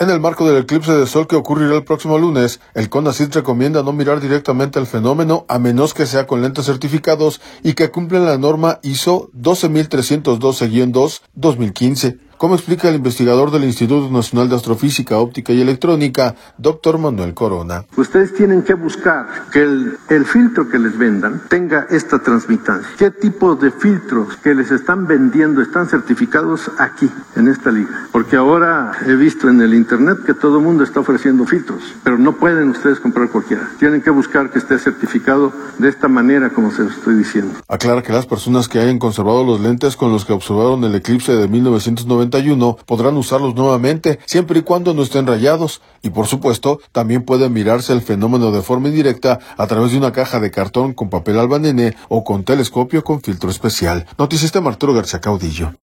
En el marco del eclipse de sol que ocurrirá el próximo lunes, el CONACYT recomienda no mirar directamente el fenómeno a menos que sea con lentes certificados y que cumplan la norma ISO 12312-2 2015. Como explica el investigador del Instituto Nacional de Astrofísica, Óptica y Electrónica, Dr. Manuel Corona. Ustedes tienen que buscar que el filtro que les vendan tenga esta transmitancia. ¿Qué tipo de filtros que les están vendiendo están certificados aquí, en esta liga? Porque ahora he visto en el internet que todo el mundo está ofreciendo filtros, pero no pueden ustedes comprar cualquiera. Tienen que buscar que esté certificado de esta manera como se lo estoy diciendo. Aclara que las personas que hayan conservado los lentes con los que observaron el eclipse de 1991 podrán usarlos nuevamente siempre y cuando no estén rayados, y por supuesto también pueden mirarse el fenómeno de forma indirecta a través de una caja de cartón con papel albanene o con telescopio con filtro especial. Notisistema Arturo García Caudillo.